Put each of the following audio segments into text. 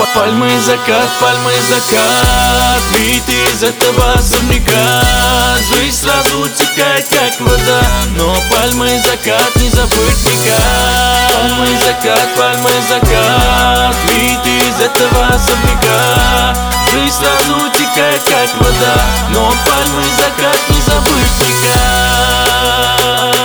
Пальмы и закат, вид из этого особняка. Жизнь сразу текает, как вода, но пальмы и закат не забыть никак. Пальмы и закат, вид из этого особняка. Жизнь сразу текает, как вода, но пальмы и закат не забыть никак.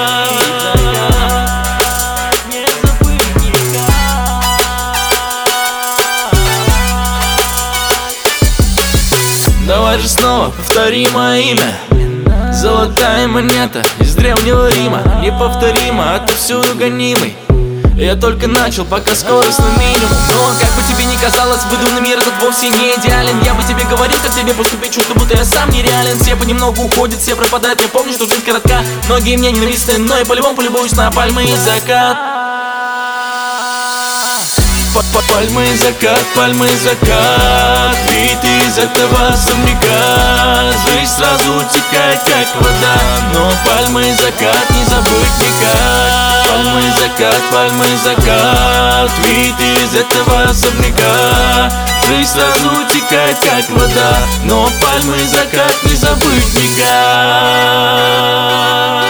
Давай же снова повтори мое имя. Золотая монета из древнего Рима, неповторимо, отовсюду гонимый. Я только начал, пока скорость на минимум. Но как бы тебе ни казалось, выдуманный мир этот вовсе не идеален. Я бы тебе говорил, как тебе поступить, чувство, будто я сам нереален. Все понемногу уходят, все пропадают. Я помню, что жизнь коротка, многие мне ненавистны, но я по-любому полюбуюсь на пальмы и закат. Пальмы и закат, вид из этого особняка. Жизнь сразу текает, как вода, но пальмы и закат не забыть никак. Пальмы и закат, вид из этого особняка. Жизнь сразу текает, как вода, но пальмы и закат не забыть никак.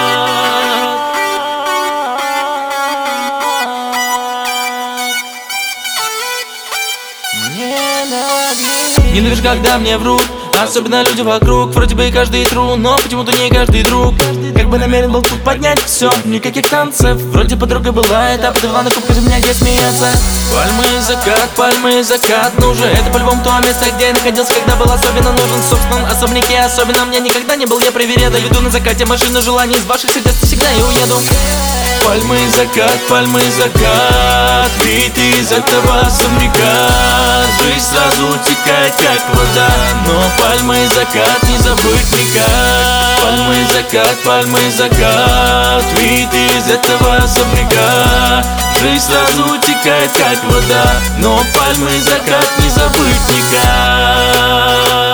Ненавижу, когда мне врут, особенно люди вокруг. Вроде бы и каждый тру, но почему-то не каждый друг. Как бы намерен был тут поднять все, никаких танцев. Вроде подруга была, это подавала на кубку, меня где смеяться. Пальмы и закат, ну же, это по-любому то место, где я находился, когда был особенно нужен. В собственном особняке особенно мне никогда не был, я привереда. Веду на закате машину желаний, из ваших сердец всегда и уеду. Пальмы и закат, вид из этого особняка. Жизнь сразу текает, как вода, но пальмы и закат не забыть никак. Пальмы и закат, вид из этого особняка. Жизнь сразу текает, как вода, но пальмы и закат не забыть никак.